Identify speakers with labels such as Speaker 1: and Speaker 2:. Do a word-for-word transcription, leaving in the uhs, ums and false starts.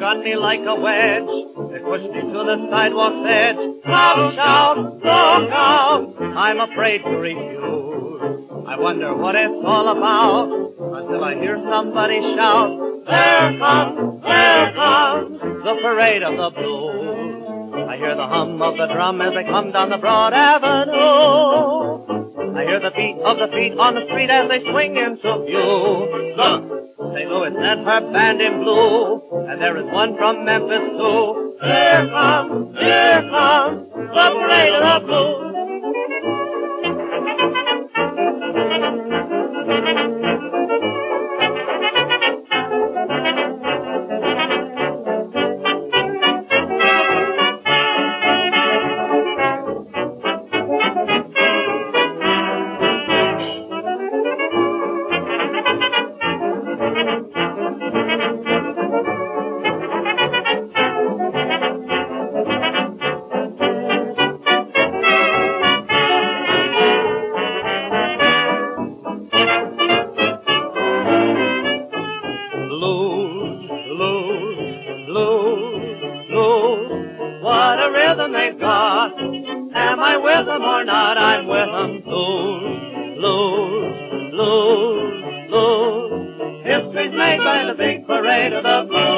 Speaker 1: run me like a wedge. They pushed me to the sidewalk's edge. Shout, shout, look out, I'm afraid to refuse. I wonder what it's all about until I hear somebody shout, there comes, there comes the parade of the blues. I hear the hum of the drum as they come down the broad avenue. I hear the beat of the feet on the street as they swing into view. Look, Saint Louis sent her band in blue, and there is one from Memphis too. Here comes, here comes the parade of the blues. What a rhythm they've got. Am I with them or not? I'm with them. Blues, blues, blues, blues. History's made by the big parade of the blues.